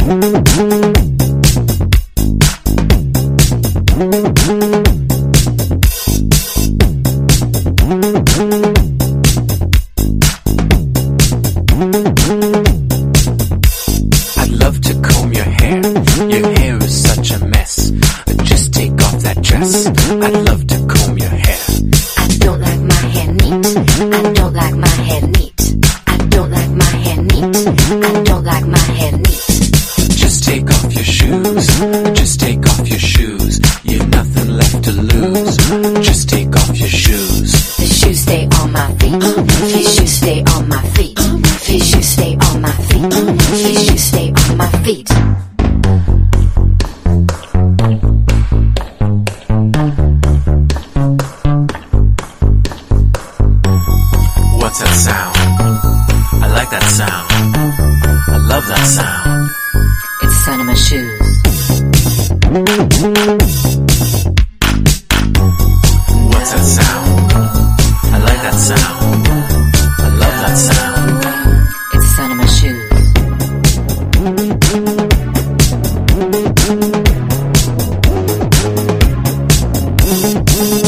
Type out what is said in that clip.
I'd love to comb your hair. Your hair is such a mess. Just take off that dress. I'd love to comb your hair. I don't like my hair neat. I don't like my hair neat. I don't like my hair neat. I don't like my hair neat. Just take off your shoes. Just take off your shoes. You've nothing left to lose. Just take off your shoes. The shoes stay on my feet. His shoes stay on my feet. His shoes stay on my feet. His shoes stay on my feet. What's that sound? I like that sound. I love that sound. It's the sound of my shoes. What's that sound? I like that sound. I love that sound. It's the sound of my shoes.